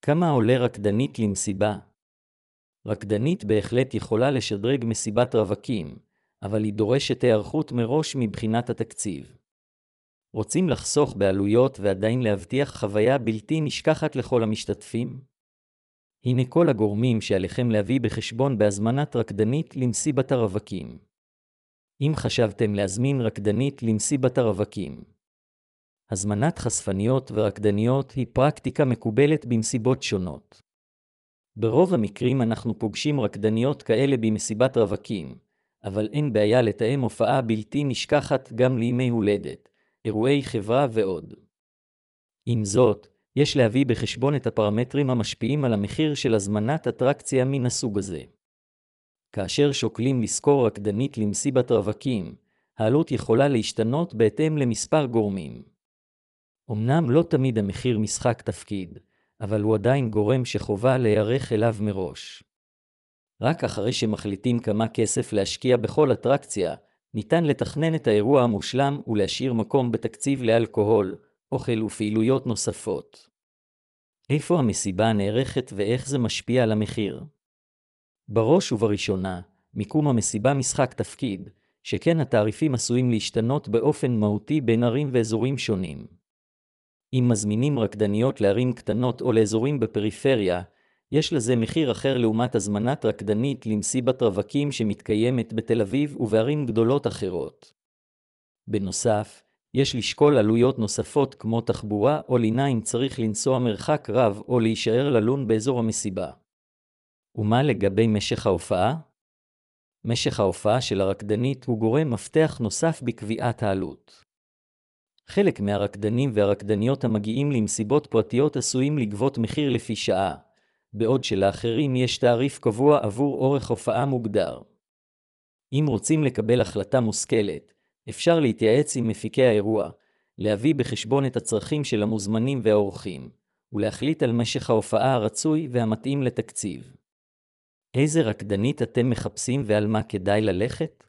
כמה עולה רקדנית למסיבה? רקדנית בהחלט יכולה לשדרג מסיבת רווקים, אבל היא דורשת היערכות מראש מבחינת התקציב. רוצים לחסוך בעלויות ועדיין להבטיח חוויה בלתי נשכחת לכל המשתתפים? הנה כל הגורמים שעליכם להביא בחשבון בהזמנת רקדנית למסיבת הרווקים. אם חשבתם להזמין רקדנית למסיבת הרווקים, הזמנת חשפניות ורקדניות היא פרקטיקה מקובלת במסיבות שונות. ברוב המקרים אנחנו פוגשים רקדניות כאלה במסיבת רווקים, אבל אין בעיה לתאם הופעה בלתי נשכחת גם לימי הולדת, אירועי חברה ועוד. עם זאת, יש להביא בחשבון את הפרמטרים המשפיעים על המחיר של הזמנת אטרקציה מן הסוג הזה. כאשר שוקלים לשכור רקדנית למסיבת רווקים, העלות יכולה להשתנות בהתאם למספר גורמים. אמנם לא תמיד המחיר משחק תפקיד, אבל הוא עדיין גורם שחובה להיערך אליו מראש. רק אחרי שמחליטים כמה כסף להשקיע בכל אטרקציה, ניתן לתכנן את האירוע המושלם ולהשאיר מקום בתקציב לאלכוהול, אוכל ופעילויות נוספות. איפה המסיבה נערכת ואיך זה משפיע על המחיר? בראש ובראשונה, מיקום המסיבה משחק תפקיד, שכן התעריפים עשויים להשתנות באופן מהותי בין ערים ואזורים שונים. אם מזמינים רקדניות לערים קטנות או לאזורים בפריפריה, יש לזה מחיר אחר לעומת הזמנת רקדנית למסיבת רווקים שמתקיימת בתל אביב ובערים גדולות אחרות. בנוסף, יש לשקול עלויות נוספות כמו תחבורה או לינה אם צריך לנסוע מרחק רב או להישאר ללון באזור המסיבה. ומה לגבי משך ההופעה? משך ההופעה של הרקדנית הוא גורם מפתח נוסף בקביעת העלות. חלק מהרקדנים והרקדניות המגיעים למסיבות פרטיות עשויים לגבות מחיר לפי שעה, בעוד שלאחרים יש תעריף קבוע עבור אורך הופעה מוגדר. אם רוצים לקבל החלטה מושכלת, אפשר להתייעץ עם מפיקי האירוע, להביא בחשבון את הצרכים של המוזמנים והאורחים, ולהחליט על משך ההופעה הרצוי והמתאים לתקציב. איזה רקדנית אתם מחפשים ועל מה כדאי ללכת?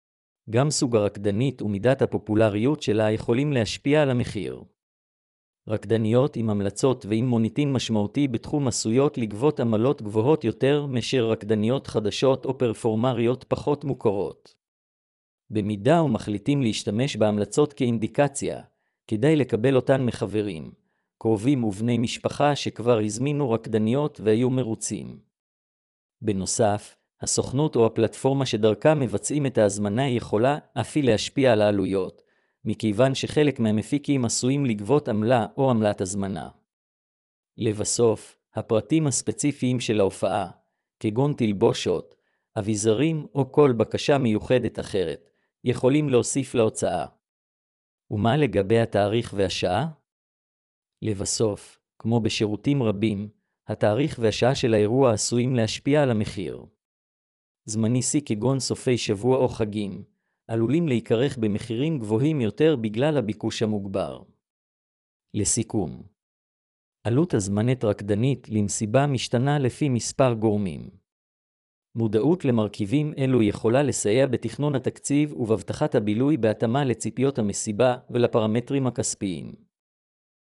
גם סוג הרקדנית ומידת הפופולריות שלה יכולים להשפיע על המחיר. רקדניות עם המלצות ועם מוניטין משמעותי בתחום עשויות לגבות עמלות גבוהות יותר מאשר רקדניות חדשות או פרפורמריות פחות מוכרות. במידה ומחליטים להשתמש בהמלצות כאינדיקציה, כדאי לקבל אותן מחברים, קרובים ובני משפחה שכבר הזמינו רקדניות והיו מרוצים. בנוסף, הסוכנות או הפלטפורמה שדרכה מבצעים את ההזמנה יכולה אף היא להשפיע על העלויות, מכיוון שחלק מהמפיקים עשויים לגבות עמלה או עמלת הזמנה. לבסוף, הפרטים הספציפיים של ההופעה, כגון תלבושות, אביזרים או כל בקשה מיוחדת אחרת, יכולים להוסיף להוצאה. ומה לגבי התאריך והשעה? לבסוף, כמו בשירותים רבים, התאריך והשעה של האירוע עשויים להשפיע על המחיר. זמני שיא כגון סופי שבוע או חגים, עלולים להיקרך במחירים גבוהים יותר בגלל הביקוש המוגבר. לסיכום, עלות הזמנת רקדנית למסיבה משתנה לפי מספר גורמים. מודעות למרכיבים אלו יכולה לסייע בתכנון התקציב ובהבטחת הבילוי בהתאמה לציפיות המסיבה ולפרמטרים הכספיים.